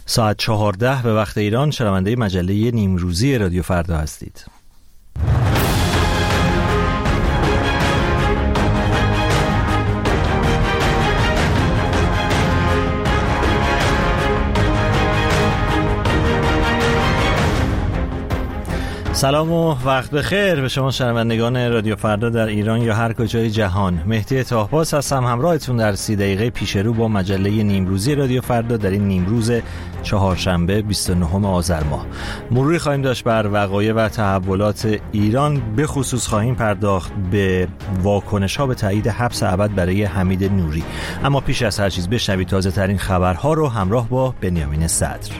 ساعت 14 به وقت ایران شنونده مجله نیمروزی رادیو فردا هستید. سلام و وقت بخیر به شما شنوندگان رادیو فردا در ایران یا هر کجای جهان. مهدی طاهباز هستم همراهتون در 30 دقیقه پیش رو با مجله نیمروزی رادیو فردا در این نیمروز چهارشنبه 29 آذر ماه. مروری خواهیم داشت بر وقایع و تحولات ایران، به خصوص خواهیم پرداخت به واکنش‌ها به تایید حبس ابد برای حمید نوری. اما پیش از هر چیز بشنوید تازه ترین خبرها رو همراه با بنیامین صدر.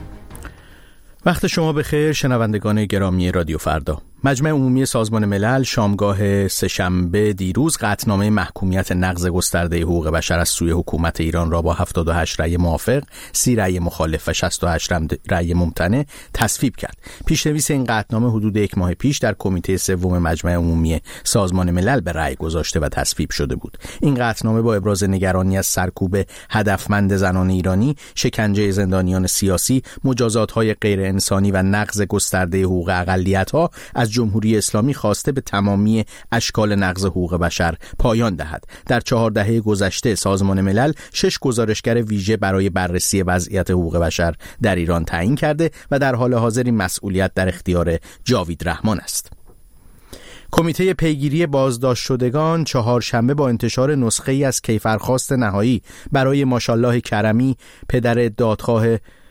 وقت شما بخیر شنوندگان گرامی رادیو فردا. مجمع عمومی سازمان ملل شامگاه سه‌شنبه دیروز قطعنامه محکومیت نقض گسترده حقوق بشر از سوی حکومت ایران را با 78 رأی موافق، 30 رأی مخالف و 68 رأی ممتنع تصویب کرد. پیشنویس این قطعنامه حدود یک ماه پیش در کمیته سوم مجمع عمومی سازمان ملل به رأی گذاشته و تصویب شده بود. این قطعنامه با ابراز نگرانی از سرکوب هدفمند زنان ایرانی، شکنجه زندانیان سیاسی، مجازات‌های غیر انسانی و نقض گسترده حقوق اقلیت‌ها از جمهوری اسلامی خواسته به تمامی اشکال نقض حقوق بشر پایان دهد. در 4 دهه گذشته سازمان ملل 6 گزارشگر ویژه برای بررسی وضعیت حقوق بشر در ایران تعیین کرده و در حال حاضر این مسئولیت در اختیار جاوید رحمان است. کمیته پیگیری بازداشت شدگان چهارشنبه با انتشار نسخه‌ای از کیفرخواست نهایی برای ماشاءالله کرمی، پدر دادخواه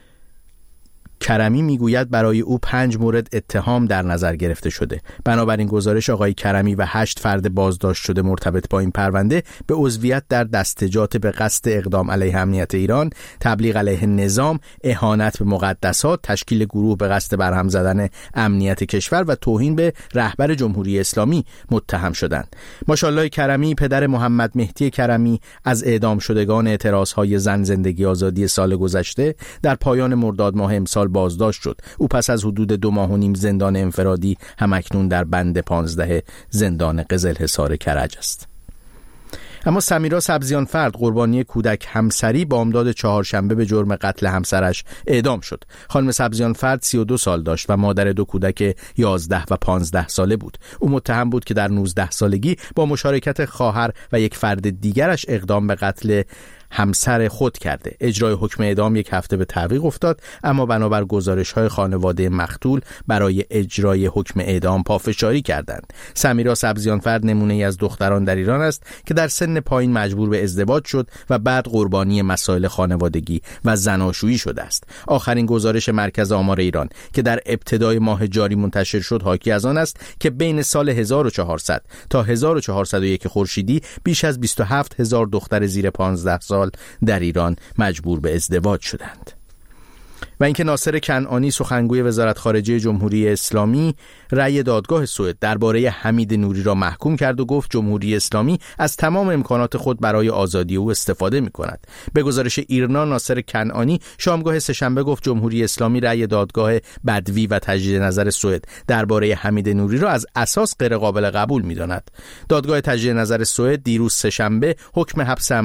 کرمی، میگوید برای او 5 مورد اتهام در نظر گرفته شده. بنابراین گزارش آقای کرمی و 8 فرد بازداشت شده مرتبط با این پرونده به عضویت در دستجات به قصد اقدام علیه امنیت ایران، تبلیغ علیه نظام، اهانت به مقدسات، تشکیل گروه به قصد برهم زدن امنیت کشور و توهین به رهبر جمهوری اسلامی متهم شدند. ماشاءالله کرمی، پدر محمد مهدی کرمی، از اعدام شدگان اعتراضهای زن زندگی آزادی سال گذشته در پایان مرداد ماه امسال بازداشت شد. او پس از حدود 2 ماه و نیم زندان انفرادی همکنون در بند 15 زندان قزلحصار کرج است. اما سمیرا سبزیانفرد، قربانی کودک همسری، بامداد چهارشنبه به جرم قتل همسرش اعدام شد. خانم سبزیانفرد 32 سال داشت و مادر 2 کودک 11 و 15 ساله بود. او متهم بود که در 19 سالگی با مشارکت خواهر و یک فرد دیگرش اقدام به قتل همسر خود کرده. اجرای حکم اعدام 1 هفته به تعویق افتاد، اما بنابر گزارش‌های خانواده مقتول برای اجرای حکم اعدام پافشاری کردند. سمیرا سبزیانفرد نمونه‌ای از دختران در ایران است که در سن پایین مجبور به ازدواج شد و بعد قربانی مسائل خانوادگی و زناشویی شده است. آخرین گزارش مرکز آمار ایران که در ابتدای ماه جاری منتشر شد حاکی از آن است که بین سال 1400 تا 1401 خورشیدی بیش از 27000 دختر زیر 15 سال در ایران مجبور به ازدواج شدند. و اینکه ناصر کنعانی، سخنگوی وزارت خارجه جمهوری اسلامی، رأی دادگاه سوئد درباره حمید نوری را محکوم کرد و گفت جمهوری اسلامی از تمام امکانات خود برای آزادی او استفاده می‌کند. به گزارش ایرنا، ناصر کنعانی شامگاه سه‌شنبه گفت جمهوری اسلامی رأی دادگاه بدوی و تجدید نظر سوئد درباره حمید نوری را از اساس غیر قابل قبول می‌داند. دادگاه تجدید نظر سوئد دیروز سه‌شنبه حکم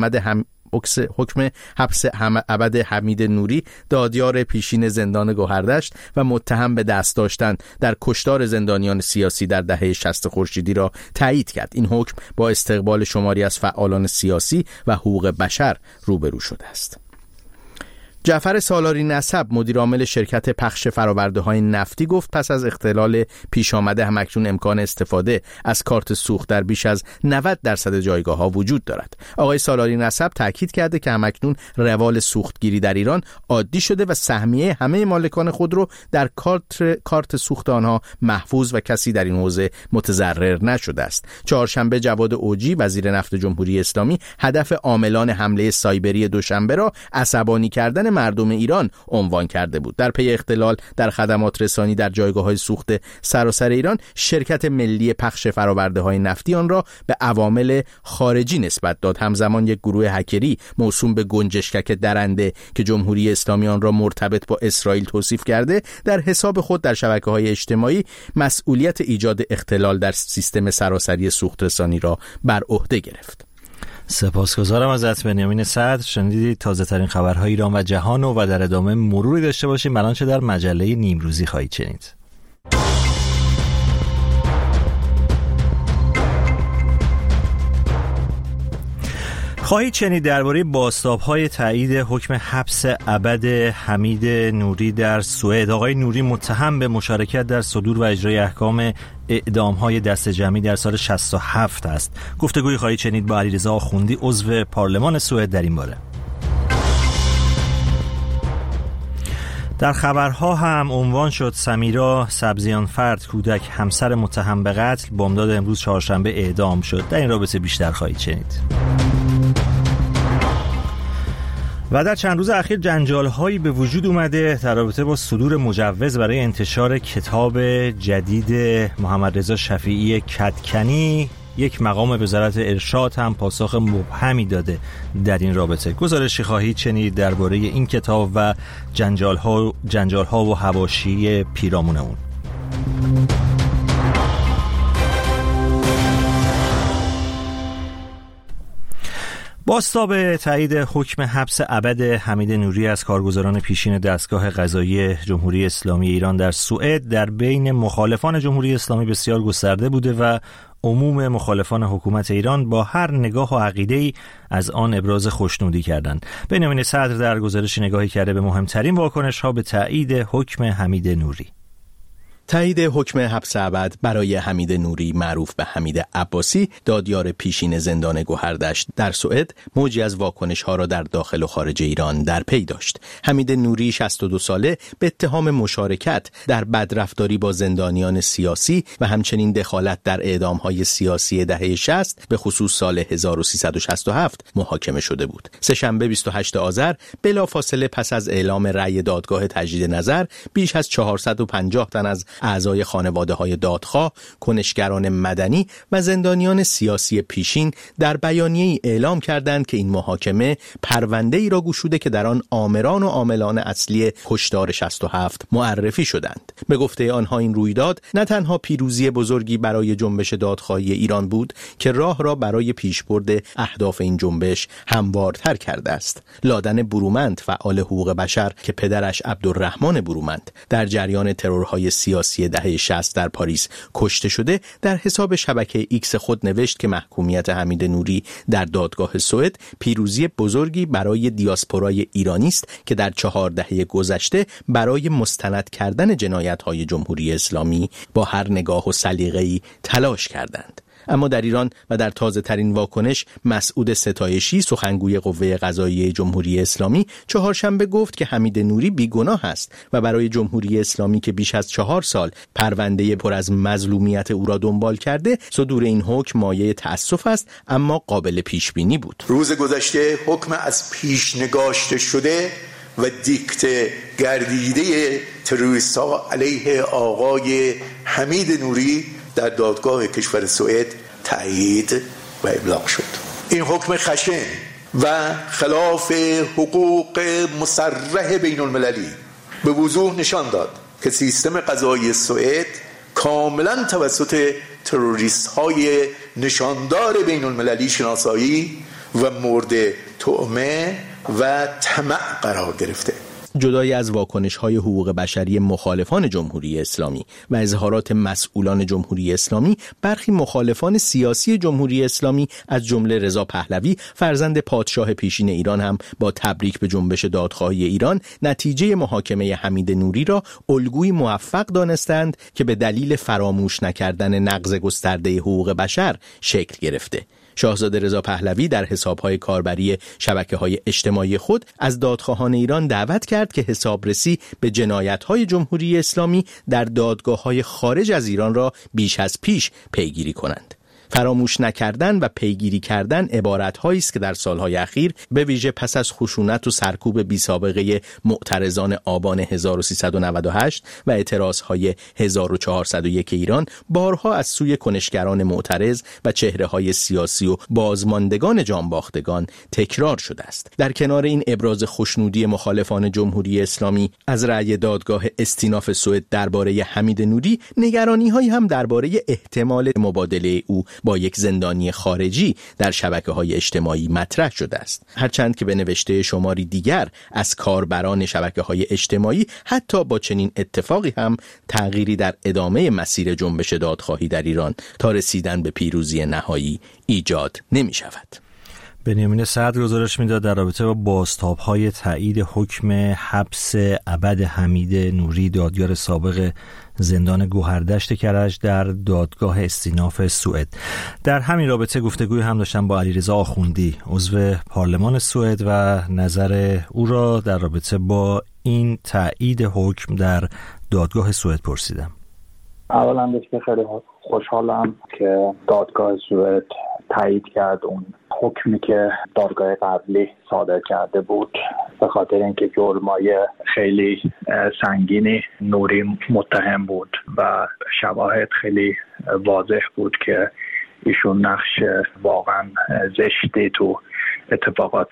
حبس ابد حمید نوری، دادیار پیشین زندان گوهردشت و متهم به دست داشتن در کشتار زندانیان سیاسی در دهه 60 خورشیدی را تایید کرد. این حکم با استقبال شماری از فعالان سیاسی و حقوق بشر روبرو شده است. جعفر سالاری نسب، مدیر عامل شرکت پخش فرآورده‌های نفتی، گفت پس از اختلال پیش آمده همکنون امکان استفاده از کارت سوخت در بیش از 90% جایگاه‌ها وجود دارد. آقای سالاری نسب تاکید کرده که همکنون روال سوختگیری در ایران عادی شده و سهمیه همه مالکان خودرو در کارت سوخت آنها محفوظ و کسی در این حوزه متضرر نشده است. چهارشنبه جواد اوجی، وزیر نفت جمهوری اسلامی، هدف عاملان حمله سایبری دوشنبه را عصبانی کردن مردم ایران عنوان کرده بود. در پی اختلال در خدمات رسانی در جایگاه‌های سوخت سراسر ایران، شرکت ملی پخش فرآورده‌های نفتی آن را به عوامل خارجی نسبت داد. همزمان یک گروه هکری موسوم به گنجشکک درنده که جمهوری اسلامی آن را مرتبط با اسرائیل توصیف کرده، در حساب خود در شبکه‌های اجتماعی مسئولیت ایجاد اختلال در سیستم سراسری سوخت رسانی را بر عهده گرفت. سپاسگزارم ازت بنیامین صدر. شنیدید تازه ترین خبرهای ایران و جهان و در ادامه مروری داشته باشیم الان چه در مجله نیمروزی خواهید شنید. خواهید شنید درباره بازتاب‌های تایید حکم حبس ابد حمید نوری در سوئد. آقای نوری متهم به مشارکت در صدور و اجرای احکام اعدام‌های دست جمعی در سال 67 است. گفتگویی خواهید شنید با علیرضا آخوندی عضو پارلمان سوئد در این باره. در خبرها هم عنوان شد سمیرا سبزیانفرد کودک همسر متهم به قتل بامداد امروز چهارشنبه اعدام شد. در این رابطه بیشتر خواهید شنید. و در چند روز اخیر جنجال‌هایی به وجود اومده در رابطه با صدور مجوز برای انتشار کتاب جدید محمد رضا شفیعی کدکنی. یک مقام وزارت ارشاد هم پاسخ مبهمی داده در این رابطه. گزارشی خواهید شنید درباره این کتاب و جنجال‌ها و حواشی پیرامون اون. بازتاب تایید حکم حبس ابد حمید نوری از کارگزاران پیشین دستگاه قضایی جمهوری اسلامی ایران در سوئد در بین مخالفان جمهوری اسلامی بسیار گسترده بوده و عموم مخالفان حکومت ایران با هر نگاه و عقیده‌ای از آن ابراز خوشنودی کردند. بنیامین صدر در گزارش نگاهی کرده به مهمترین واکنش‌ها به تایید حکم حمید نوری. تایید حکم حبس ابد برای حمید نوری معروف به حمید عباسی دادیار پیشین زندان گوهردشت در سوئد موجی از واکنش‌ها را در داخل و خارج ایران در پی داشت. حمید نوری 62 ساله به اتهام مشارکت در بدرفتاری با زندانیان سیاسی و همچنین دخالت در اعدام‌های سیاسی دهه 60 به خصوص سال 1367 محاکمه شده بود. سه‌شنبه 28 آذر بلافاصله پس از اعلام رأی دادگاه تجدید نظر بیش از 450 تن از اعضای خانواده‌های دادخواه، کنشگران مدنی و زندانیان سیاسی پیشین در بیانیه‌ای اعلام کردند که این محاکمه پرونده‌ای را گشوده که در آن آمران و عاملان اصلی کشتار 67 معرفی شدند. به گفته آنها این رویداد نه تنها پیروزی بزرگی برای جنبش دادخواهی ایران بود که راه را برای پیشبرد اهداف این جنبش هموارتر کرده است. لادن برومند فعال حقوق بشر که پدرش عبدالرحمن برومند در جریان ترورهای سیاسی دهه 60 در پاریس کشته شده در حساب شبکه ایکس خود نوشت که محکومیت حمید نوری در دادگاه سوئد پیروزی بزرگی برای دیاسپورای ایرانی است که در 4 دهه گذشته برای مستند کردن جنایت‌های جمهوری اسلامی با هر نگاه و سلیقه‌ای تلاش کردند. اما در ایران و در تازه ترین واکنش مسعود ستایشی سخنگوی قوه قضاییه جمهوری اسلامی چهارشنبه گفت که حمید نوری بیگناه است و برای جمهوری اسلامی که بیش از 4 سال پرونده پر از مظلومیت او را دنبال کرده صدور این حکم مایه تأسف است اما قابل پیش بینی بود. روز گذشته حکم از پیش نگاشته شده و دیکته گردیده تروریست‌ها علیه آقای حمید نوری در دادگاه کشور سوئد تایید و ابلاغ شد. این حکم خشن و خلاف حقوق مصرح بین المللی به وضوح نشان داد که سیستم قضایی سوئد کاملا توسط تروریست‌های نشاندار بین المللی شناسایی و مورد تهمه و طمع قرار گرفته. جدای از واکنش‌های حقوق بشری مخالفان جمهوری اسلامی و اظهارات مسئولان جمهوری اسلامی، برخی مخالفان سیاسی جمهوری اسلامی از جمله رضا پهلوی فرزند پادشاه پیشین ایران هم با تبریک به جنبش دادخواهی ایران نتیجه محاکمه حمید نوری را الگوی موفق دانستند که به دلیل فراموش نکردن نقض گسترده حقوق بشر شکل گرفته. شاهزاده رضا پهلوی در حساب‌های کاربری شبکه‌های اجتماعی خود از دادخواهان ایران دعوت کرد که حسابرسی به جنایت‌های جمهوری اسلامی در دادگاه‌های خارج از ایران را بیش از پیش پیگیری کنند. فراموش نکردن و پیگیری کردن عبارت‌هایی است که در سالهای اخیر به ویژه پس از خشونت و سرکوب بی‌سابقه معترضان آبان 1398 و اعتراضهای 1401 ایران بارها از سوی کنشگران معترض و چهره‌های سیاسی و بازماندگان جانباختگان تکرار شده است. در کنار این ابراز خوشنودی مخالفان جمهوری اسلامی از رأی دادگاه استیناف سوئد درباره حمید نوری، نگرانی‌هایی هم درباره احتمال مبادله او با یک زندانی خارجی در شبکه‌های اجتماعی مطرح شده است. هرچند که به نوشته شماری دیگر از کاربران شبکه‌های اجتماعی حتی با چنین اتفاقی هم تغییری در ادامه مسیر جنبش دادخواهی در ایران تا رسیدن به پیروزی نهایی ایجاد نمی‌شود. بنیامین صدر گزارش میداد در رابطه با بازتاب‌های تایید حکم حبس ابد حمید نوری، دادیار سابق زندان گوهردشت کرج در دادگاه استیناف سوئد. در همین رابطه گفتگوی هم داشتم با علیرضا آخوندی، عضو پارلمان سوئد، و نظر او را در رابطه با این تایید حکم در دادگاه سوئد پرسیدم. اولا که خیلی خوشحالم که دادگاه سوئد تایید کرد اون حکمی که دادگاه قبلی صادر کرده بود، به خاطر اینکه جرمای خیلی سنگینی نوری متهم بود و شواهد خیلی واضح بود که ایشون نقش واقعا زشتی تو اتفاقات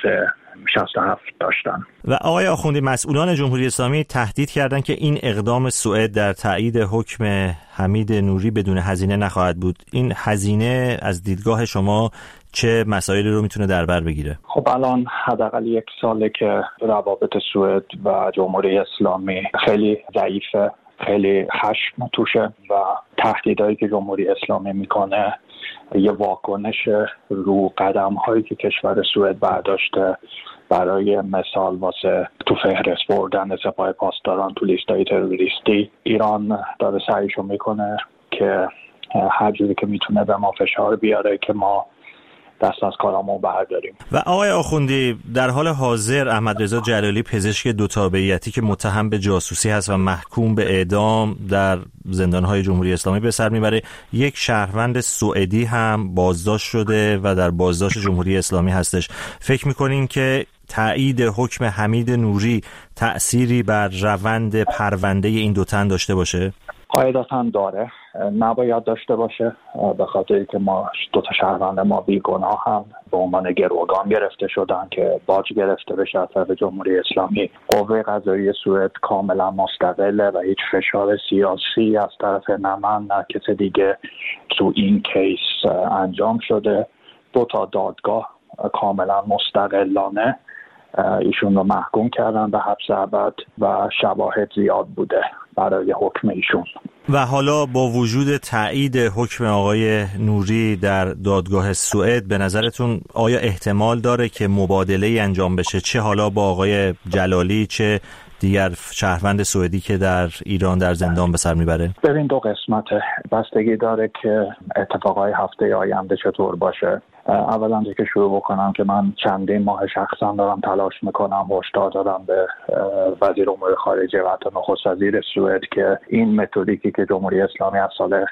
67 داشتن. و آقای آخوندی، مسئولان جمهوری اسلامی تهدید کردند که این اقدام سوئد در تایید حکم حمید نوری بدون هزینه نخواهد بود. این هزینه از دیدگاه شما چه مسائلی رو میتونه در بر بگیره؟ خب الان حداقل 1 ساله که روابط سوئد و جمهوری اسلامی خیلی ضعیفه، خیلی خشم توشه و تهدیدایی که جمهوری اسلامی میکنه یه واکنش رو قدم هایی که کشور سوئد برداشته، برای مثال واسه تو فهرست بردن سپاه پاسداران تو لیستای تروریستی. ایران داره سعیشو میکنه که هر جوری که میتونه به ما فشار بیاره که ما دست از کارامون برداریم. و آقای آخوندی، در حال حاضر احمدرضا جلالی، پزشک 2 تابعیتی که متهم به جاسوسی هست و محکوم به اعدام در زندانهای جمهوری اسلامی به سر میبره، یک شهروند سوئدی هم بازداشت شده و در بازداشت جمهوری اسلامی هستش. فکر میکنین که تایید حکم حمید نوری تأثیری بر روند پرونده این 2 تن داشته باشه؟ قاعدتاً داره، نباید داشته باشه، به خاطری که ما 2 شهروند ما بیگناه هم به عنوان گروگان گرفته شدن که باج گرفته بشه از طرف جمهوری اسلامی. قوه قضاییه سوئد کاملا مستقله و هیچ فشار سیاسی از طرف نه من نه کس دیگه تو این کیس انجام شده. 2 دادگاه کاملا مستقلانه ایشون رو محکوم کردن به حبس ابد و شواهد زیاد بوده برای حکم ایشون. و حالا با وجود تایید حکم آقای نوری در دادگاه سوئد، به نظرتون آیا احتمال داره که مبادله‌ای انجام بشه، چه حالا با آقای جلالی چه دیگر شهروند سوئدی که در ایران در زندان به سر میبره؟ ببین 2 قسمته، بستگی داره که اتفاقای هفته آینده چطور باشه. اولا که شروع بکنم که من چندین ماه شخصا دارم تلاش میکنم، هشدار دادم به وزیر امور خارجه و حتی نخست وزیر سوئد که این متدیکی که جمهوری اسلامی از سال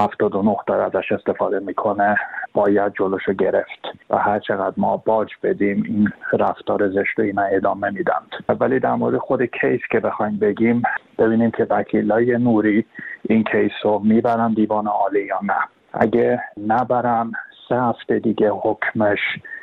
79 داره ازش استفاده میکنه باید جلوشو گرفت و هر چقدر ما باج بدیم این رفتار زشت اینا ادامه میدن. ولی در مورد خود کیس که بخوایم بگیم، ببینیم که وکیلای نوری این کیس رو میبرن دیوان عالی یا نه. اگه نبرن 3 هفته دیگه حکمش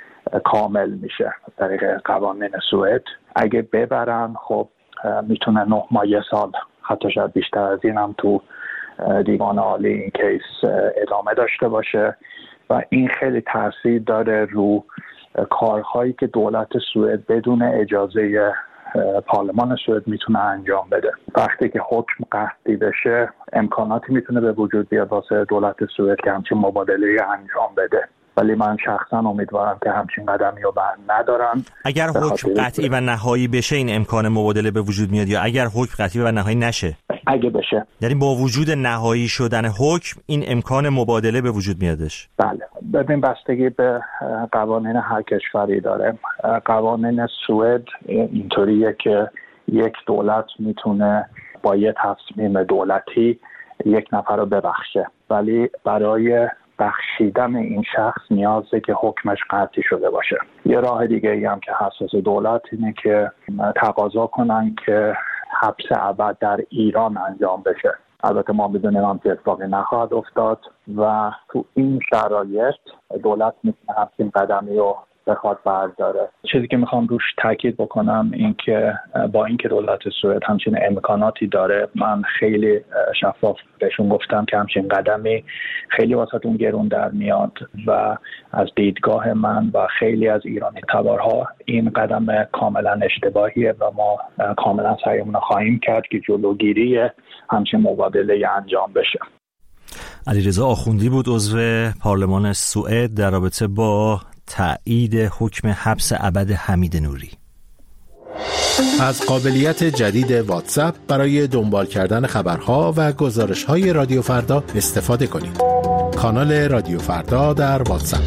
کامل میشه طریق قوانین سوئد. اگه ببرن خب میتونه 9 ماه 1 سال حتی شاید بیشتر از این هم تو دیوان عالی این کیس ادامه داشته باشه و این خیلی تاثیر داره رو کارهایی که دولت سوئد بدون اجازه پارلمان سوئد میتونه انجام بده. وقتی که حکم قطعی بشه امکاناتی میتونه به وجود بیاد واسه دولت سوئد که همچین مبادله‌ای انجام بده. ولی من شخصا امیدوارم که همچین قدمی رو بر ندارن. اگر حکم قطعی و نهایی بشه این امکان مبادله به وجود میاد یا اگر حکم قطعی و نهایی نشه؟ اگه بشه، یعنی با وجود نهایی شدن حکم این امکان مبادله به وجود میادش؟ بله. ببین بستگی به قوانین هر کشوری داره. قوانین سوئد اینطوریه که یک دولت میتونه با یه تصمیم دولتی 1 نفر رو ببخشه، ولی برای بخشیدن این شخص نیازه که حکمش قطعی شده باشه. یه راه دیگه ای هم که حساس دولت اینه که تقاضا کنن که حبس ابد در ایران انجام بشه. البته ما بدونیم هم که اتفاقی نخواهد افتاد و تو این شرایط دولت میتونه همچین قدمی رو بخواد برداره. چیزی که میخوام روش تاکید بکنم این که با اینکه دولت سوئد همچین امکاناتی داره، من خیلی شفاف بهشون گفتم که همچین قدمی خیلی واسهتون گرون در میاد و از دیدگاه من و خیلی از ایرانی تبارها این قدم کاملا اشتباهیه و ما کاملا سعیمون خواهیم کرد که جلوگیری همچین مبادله انجام بشه. علیرضا آخوندی بود عضو پارلمان سوئد در رابطه با تایید حکم حبس ابد حمید نوری. از قابلیت جدید واتساپ برای دنبال کردن خبرها و گزارش‌های رادیو فردا استفاده کنید. کانال رادیو فردا در واتساپ.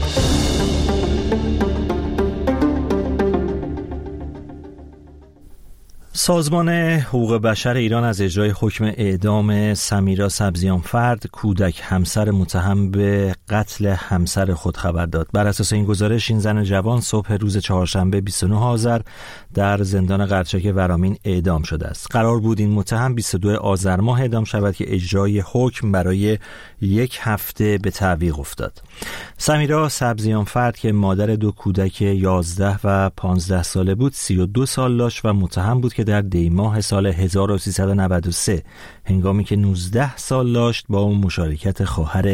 سازمان حقوق بشر ایران از اجرای حکم اعدام سمیرا سبزیانفرد، کودک همسر متهم به قتل همسر خود خبر داد. بر اساس این گزارش این زن جوان صبح روز چهارشنبه 29 آذر در زندان قرچک ورامین اعدام شده است. قرار بود این متهم 22 آذر ماه اعدام شود که اجرای حکم برای 1 هفته به تعویق افتاد. سمیرا سبزیانفرد که مادر 2 کودک 11 و 15 ساله بود 32 سال داشت و متهم بود که در دیماه سال 1393 هنگامی که 19 سال داشت با اون مشارکت خواهر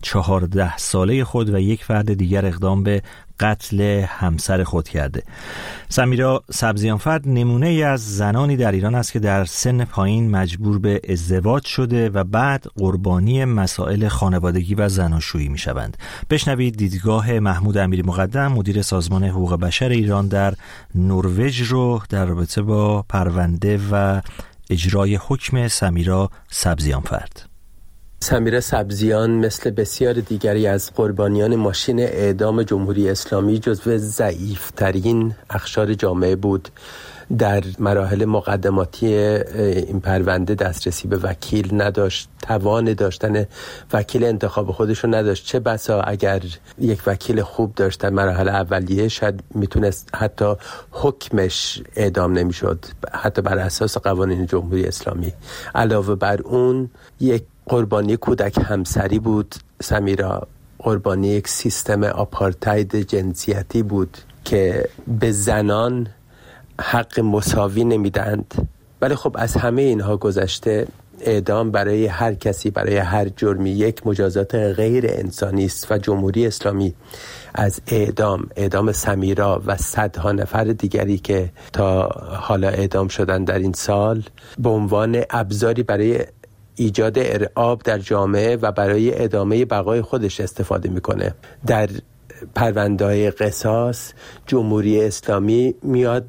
14 ساله خود و 1 فرد دیگر اقدام به قتل همسر خود کرده. سمیرا سبزیانفرد نمونه ای از زنانی در ایران است که در سن پایین مجبور به ازدواج شده و بعد قربانی مسائل خانوادگی و زناشویی می شوند. بشنوید دیدگاه محمود امیری مقدم، مدیر سازمان حقوق بشر ایران در نروژ رو در رابطه با پرونده و اجرای حکم سمیرا سبزیانفرد. سمیرا سبزیان مثل بسیار دیگری از قربانیان ماشین اعدام جمهوری اسلامی جزو ضعیف‌ترین اقشار جامعه بود. در مراحل مقدماتی این پرونده دسترسی به وکیل نداشت، توان داشتن وکیل انتخاب خودش رو نداشت. چه بسا اگر یک وکیل خوب داشت در مراحل اولیه شاید میتونست حتی حکمش اعدام نمیشد، حتی بر اساس قوانین جمهوری اسلامی. علاوه بر اون یک قربانی کودک همسری بود. سمیرا قربانی یک سیستم آپارتاید جنسیتی بود که به زنان حق مساوی نمیدند. ولی خب از همه اینها گذشته، اعدام برای هر کسی برای هر جرمی یک مجازات غیر انسانی است و جمهوری اسلامی از اعدام سمیرا و صدها نفر دیگری که تا حالا اعدام شدن در این سال به عنوان ابزاری برای ایجاد ارعاب در جامعه و برای ادامه بقای خودش استفاده میکنه. در پرونده‌های قصاص جمهوری اسلامی میاد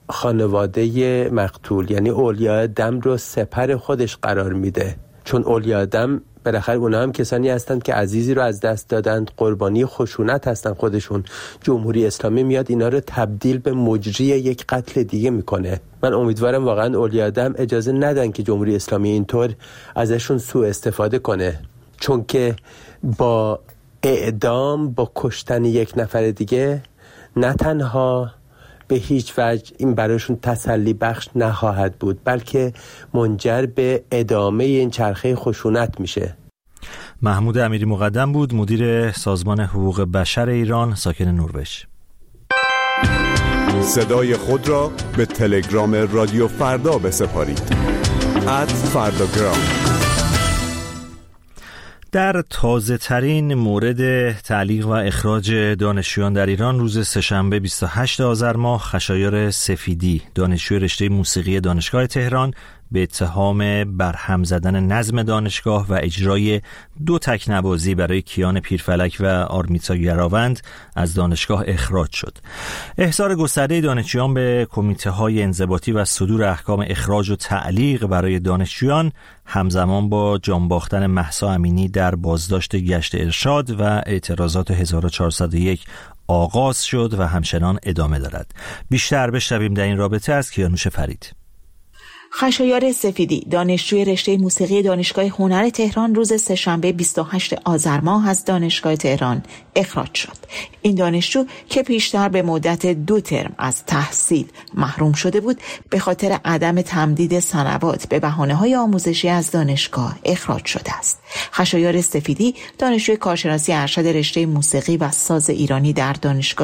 خانواده مقتول یعنی اولیاء دم رو سپر خودش قرار میده، چون اولیاء دم بالاخره اونا هم کسانی هستند که عزیزی رو از دست دادند، قربانی خشونت هستند خودشون. جمهوری اسلامی میاد اینا رو تبدیل به مجری یک قتل دیگه میکنه. من امیدوارم واقعا اولیاء دم اجازه ندن که جمهوری اسلامی اینطور ازشون سوء استفاده کنه، چون که با اعدام، با کشتن یک نفر دیگه نه تنها به هیچ وجه این برایشون تسلی بخش نخواهد بود، بلکه منجر به ادامه این چرخه خشونت میشه. محمود امیری مقدم بود، مدیر سازمان حقوق بشر ایران، ساکن نروژ. صدای خود را به تلگرام رادیو فردا بسپارید. @فرداگرام. در تازه ترین مورد تعلیق و اخراج دانشجویان در ایران روز سه‌شنبه 28 آذر ماه، خشایار سفیدی، دانشجوی رشته موسیقی دانشگاه تهران، به اتهام برهم زدن نظم دانشگاه و اجرای 2 تکنوازی برای کیان پیرفلک و آرمیتا گراوند از دانشگاه اخراج شد. احضار گسترده دانشجویان به کمیته‌های انضباطی و صدور احکام اخراج و تعلیق برای دانشجویان همزمان با جان باختن مهسا امینی در بازداشت گشت ارشاد و اعتراضات 1401 آغاز شد و همچنان ادامه دارد. بیشتر بشنویم در این رابطه از کیانوش فرید. خشایار سفیدی، دانشجوی رشته موسیقی دانشگاه هنر تهران، روز سه‌شنبه 28 آذر ماه از دانشگاه تهران اخراج شد. این دانشجو که پیشتر به مدت 2 ترم از تحصیل محروم شده بود، به خاطر عدم تمدید سنوات به بهانه‌های آموزشی از دانشگاه اخراج شده است. خشایار سفیدی، دانشجوی کارشناسی ارشد رشته موسیقی و ساز ایرانی در دانشگاه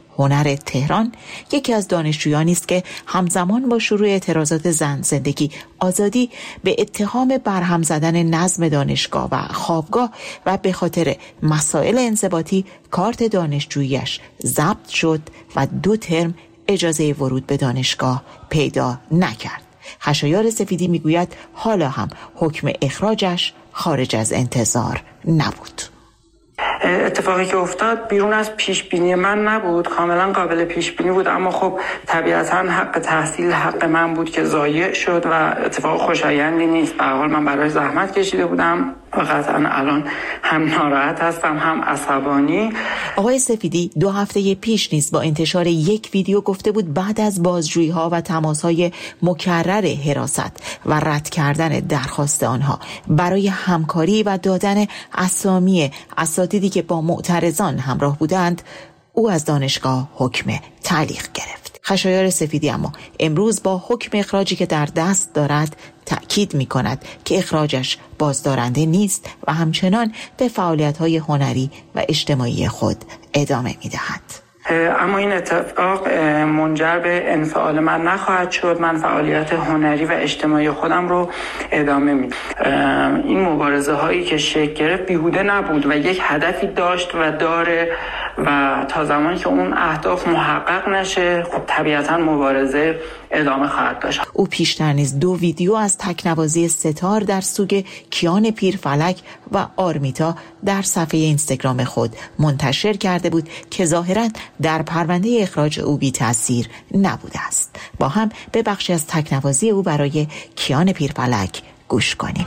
هنر تهران یکی از دانشجویانی است که همزمان با شروع اعتراضات زن، زندگی، آزادی به اتهام برهم زدن نظم دانشگاه و خوابگاه و به خاطر مسائل انضباطی کارت دانشجوییش ضبط شد و 2 ترم اجازه ورود به دانشگاه پیدا نکرد. خشایار سفیدی میگوید حالا هم حکم اخراجش خارج از انتظار نبود. اتفاقی که افتاد بیرون از پیش بینی من نبود، کاملا قابل پیش بینی بود، اما خب طبیعتا حق تحصیل حق من بود که ضایع شد و اتفاق خوشایندی نیست. به هر حال من برای زحمت کشیده بودم و قطعا الان هم ناراحت هستم هم عصبانی. آقای سفیدی 2 هفته پیش نیز با انتشار یک ویدیو گفته بود بعد از بازجویی ها و تماس های مکرر حراست و رد کردن درخواست آنها برای همکاری و دادن اسامی اساتیدی که با معترضان همراه بودند، او از دانشگاه حکم تعلیق گرفت. خشایار سفیدی اما امروز با حکم اخراجی که در دست دارد تأکید می کند که اخراجش بازدارنده نیست و همچنان به فعالیت‌های هنری و اجتماعی خود ادامه می دهد. اما این اتفاق منجر به انفعال من نخواهد شد. من فعالیت هنری و اجتماعی خودم رو ادامه میدم. این مبارزه هایی که شکل گرفت بیهوده نبود و یک هدفی داشت و داره و تا زمانی که اون اهداف محقق نشه خب طبیعتا مبارزه ادامه خواهد داشت. او پیشتر نیز 2 ویدیو از تکنوازی ستار در سوگ کیان پیرفلک و آرمیتا در صفحه اینستاگرام خود منتشر کرده بود که ظاهراً در پرونده اخراج او بی تأثیر نبوده است. با هم به بخشی از تکنوازی او برای کیان پیرفلک گوش کنیم.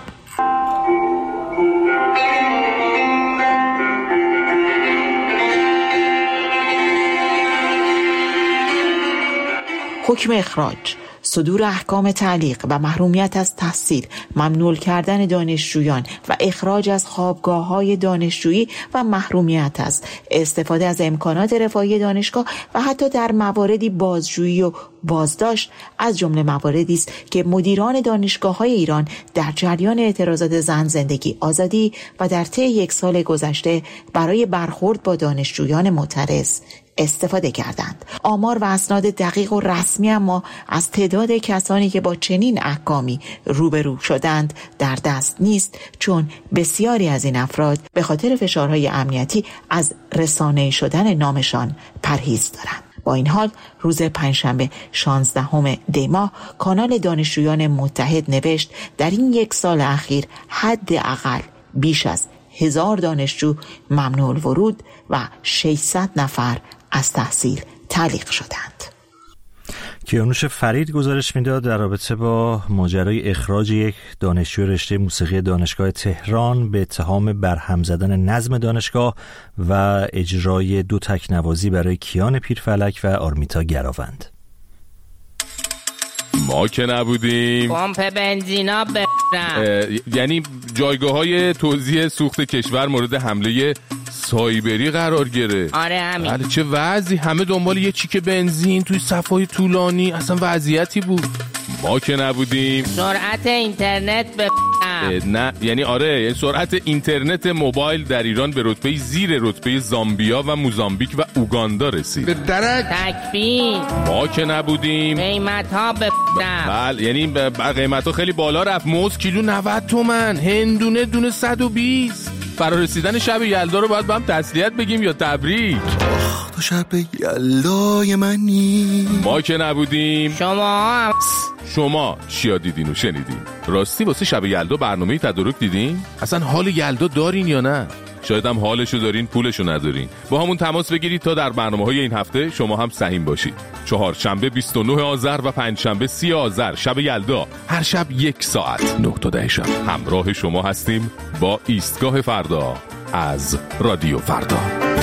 حکم اخراج، صدور احکام تعلیق و محرومیت از تحصیل، ممنوع کردن دانشجویان و اخراج از خوابگاه‌های دانشجویی و محرومیت از استفاده از امکانات رفاهی دانشگاه و حتی در مواردی بازجویی و بازداشت از جمله مواردی است که مدیران دانشگاه‌های ایران در جریان اعتراضات زن، زندگی، آزادی و در طی 1 سال گذشته برای برخورد با دانشجویان معترض استفاده کردند. آمار و اسناد دقیق و رسمی اما از تعداد کسانی که با چنین احکامی روبرو شدند در دست نیست، چون بسیاری از این افراد به خاطر فشارهای امنیتی از رسانه‌ای شدن نامشان پرهیز دارند. با این حال روز پنجشنبه 16 دی ماه کانال دانشجویان متحد نوشت در این 1 سال اخیر حداقل بیش از 1000 دانشجو ممنوع الورود و 600 نفر از تحصیل تعلیق شدند. کیانوش فرید گزارش میداد در رابطه با ماجرای اخراج یک دانشجوی رشته موسیقی دانشگاه تهران به اتهام برهم زدن نظم دانشگاه و اجرای 2 تکنوازی برای کیان پیرفلک و آرمیتا گراوند. ما که نبودیم پمپ بنزینا یعنی جایگاه‌های توزیع سوخت کشور مورد حمله سایبری قرار گرفت. آره همین. بله چه وضعی، همه دنبال یه چیک بنزین توی صفای طولانی، اصلا وضعیتی بود. ما که نبودیم سرعت اینترنت نه یعنی آره، یعنی سرعت اینترنت موبایل در ایران به رتبه زیر رتبه زامبیا و موزامبیک و اوگاندا رسید. به درک تکبیر. ما که نبودیم قیمت‌ها بله یعنی قیمت‌ها خیلی بالا رفت. موز کیلو 90 تومن، هندونه دونه 120. فرا رسیدن شب یلدا رو باید با هم تسلیت بگیم یا تبریک؟ تو شب یلدای منی. ما که نبودیم شما چیا دیدین و شنیدین؟ راستی واسه شب یلدا برنامه تدارک دیدین؟ اصلا حال یلدا دارین یا نه؟ شاید هم حالشو دارین پولشو ندارین. با همون تماس بگیرید تا در برنامه‌های این هفته شما هم سهیم باشید. 4 شنبه 29 آذر و 5 شنبه 30 آذر شب یلدا، هر شب 1 ساعت 9 تا 10 شب همراه شما هستیم با ایستگاه فردا از رادیو فردا.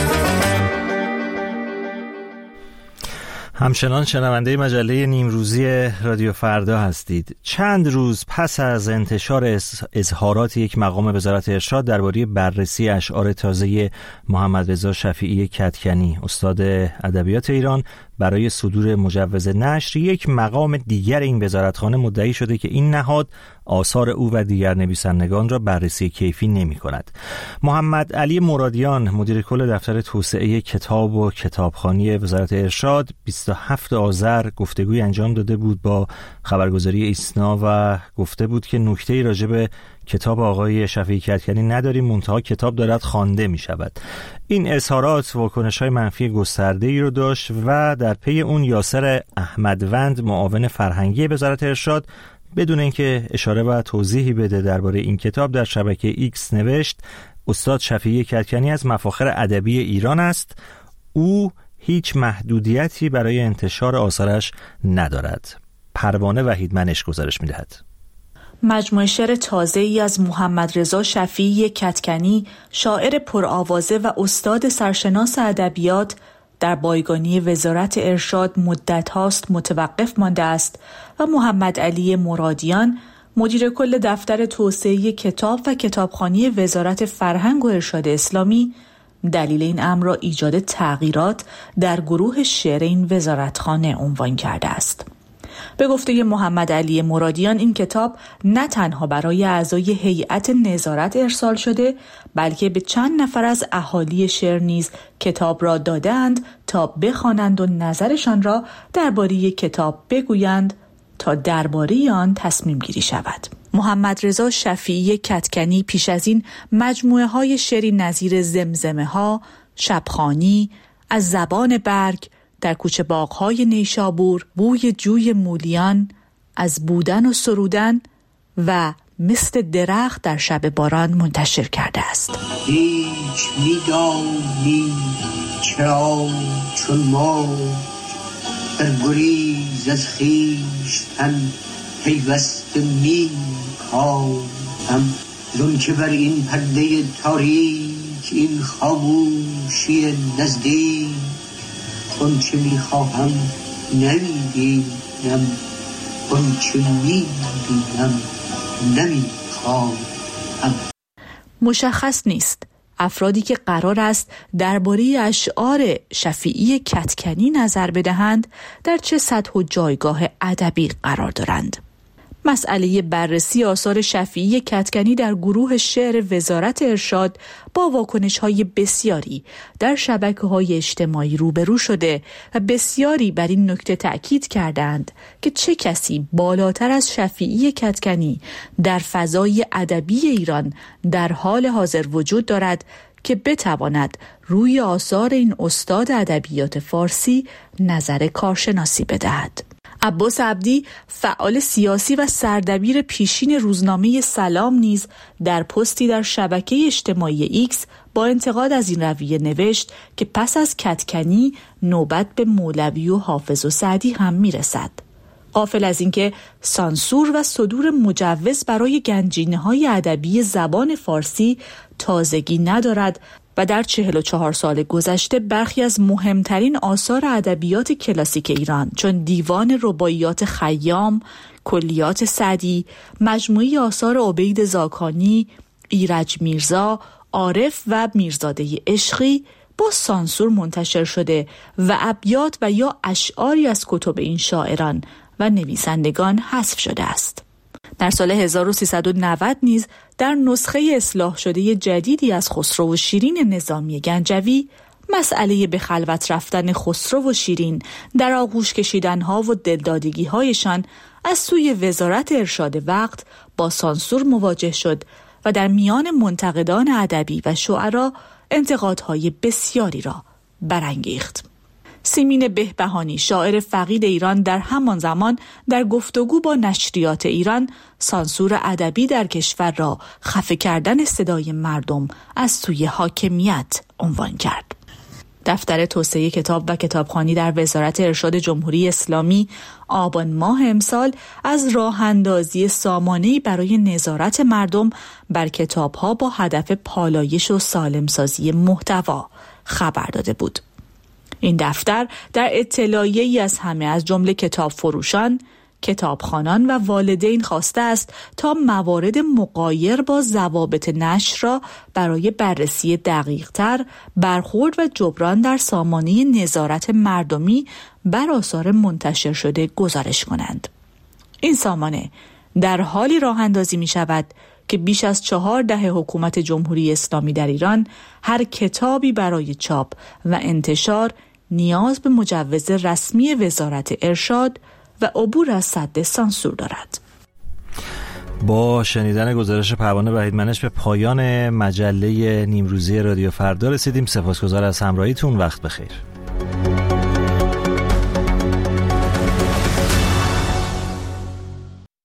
همچنان شنونده مجله نیمروزی رادیو فردا هستید. چند روز پس از انتشار اظهارات یک مقام وزارت ارشاد درباره بررسی اشعار تازه محمد رضا شفیعی کدکنی، استاد ادبیات ایران، برای صدور مجوز نشر، یک مقام دیگر این وزارتخانه مدعی شده که این نهاد آثار او و دیگر نویسندگان را بررسی کیفی نمی کند. محمد علی مرادیان، مدیر کل دفتر توسعه کتاب و کتابخوانی وزارت ارشاد، 27 آذر گفتگوی انجام داده بود با خبرگزاری ایسنا و گفته بود که نکته‌ای راجع به کتاب آقای شفیعی کدکنی نداریم، منتها کتاب دارد خوانده می شود. این اظهارات واکنش‌های منفی گسترده‌ای رو داشت و در پی اون یاسر احمدوند، معاون فرهنگی وزارت ارشاد، بدون اینکه اشاره و توضیحی بده درباره این کتاب، در شبکه ایکس نوشت: استاد شفیعی کدکنی از مفاخر ادبی ایران است. او هیچ محدودیتی برای انتشار آثارش ندارد. پروانه وحیدمنش گزارش می‌دهد. مجموعه شعر تازه‌ای از محمد رضا شفیعی کدکنی، شاعر پرآوازه و استاد سرشناس ادبیات، در بایگانی وزارت ارشاد مدت هاست متوقف مانده است و محمد علی مرادیان، مدیر کل دفتر توسعه کتاب و کتابخوانی وزارت فرهنگ و ارشاد اسلامی، دلیل این امر را ایجاد تغییرات در گروه شعر این وزارتخانه عنوان کرده است. به گفته محمد علی مرادیان، این کتاب نه تنها برای اعضای هیئت نظارت ارسال شده، بلکه به چند نفر از اهالی شهر نیز کتاب را دادند تا بخوانند و نظرشان را درباره کتاب بگویند تا درباره آن تصمیم گیری شود. محمد رضا شفیعی کدکنی پیش از این مجموعه های شعری نظیر زمزمه ها، شبخوانی، از زبان برگ، در کوچه باغ‌های نیشابور، بوی جوی مولیان، از بودن و سرودن و مثل درخت در شب باران منتشر کرده است. هیچ می‌دانی چرا چون ما در گریز از خویشتن پیوسته می‌کاهم، زون که بر این پرده تاریک، این خاموشی نزدیک، اون چه میخواهم نمیبینم، اون چه میبینم نمیخواهم. مشخص نیست افرادی که قرار است درباره اشعار شفیعی کدکنی نظر بدهند در چه سطح و جایگاه ادبی قرار دارند. مسئله بررسی آثار شفیعی کدکنی در گروه شعر وزارت ارشاد با واکنش‌های بسیاری در شبکه‌های اجتماعی روبرو شده و بسیاری بر این نکته تأکید کردند که چه کسی بالاتر از شفیعی کدکنی در فضای ادبی ایران در حال حاضر وجود دارد که بتواند روی آثار این استاد ادبیات فارسی نظر کارشناسی بدهد. عباس عبدی، فعال سیاسی و سردبیر پیشین روزنامه سلام، نیز در پستی در شبکه اجتماعی ایکس با انتقاد از این رویه نوشت که پس از کدکنی نوبت به مولوی و حافظ و سعدی هم میرسد. غافل از اینکه سانسور و صدور مجوز برای گنجینه‌های ادبی زبان فارسی تازگی ندارد و در 44 سال گذشته برخی از مهمترین آثار ادبیات کلاسیک ایران چون دیوان رباعیات خیام، کلیات سعدی، مجموعه آثار عبید زاکانی، ایرج میرزا، عارف و میرزاده عشقی با سانسور منتشر شده و ابیات و یا اشعاری از کتب این شاعران و نویسندگان حذف شده است. در سال 1390 نیز در نسخه اصلاح شده جدیدی از خسرو و شیرین نظامی گنجوی، مسئله به خلوت رفتن خسرو و شیرین در آغوش کشیدنها و دلدادگی‌هایشان از سوی وزارت ارشاد وقت با سانسور مواجه شد و در میان منتقدان ادبی و شعرا انتقادهای بسیاری را برانگیخت. سیمین بهبهانی، شاعر فقید ایران، در همان زمان در گفتگو با نشریات ایران سانسور ادبی در کشور را خفه کردن صدای مردم از سوی حاکمیت عنوان کرد. دفتر توسعه کتاب و کتابخوانی در وزارت ارشاد جمهوری اسلامی آبان ماه امسال از راه اندازی سامانه‌ای برای نظارت مردم بر کتاب‌ها با هدف پالایش و سالمسازی محتوا خبر داده بود. این دفتر در اطلاعیه‌ای از همه از جمله کتاب فروشان، کتابخوانان و والدین خواسته است تا موارد مغایر با ضوابط نشر را برای بررسی دقیق‌تر، برخورد و جبران در سامانه نظارت مردمی بر آثار منتشر شده گزارش کنند. این سامانه در حالی راه اندازی می شود که بیش از 4 دهه حکومت جمهوری اسلامی در ایران هر کتابی برای چاپ و انتشار نیاز به مجوز رسمی وزارت ارشاد و عبور از سد سانسور دارد. با شنیدن گزارش پروانه وحید منش به پایان مجله نیمروزی رادیو فردا رسیدیم. سپاسگزار از همراهیتون. وقت بخیر.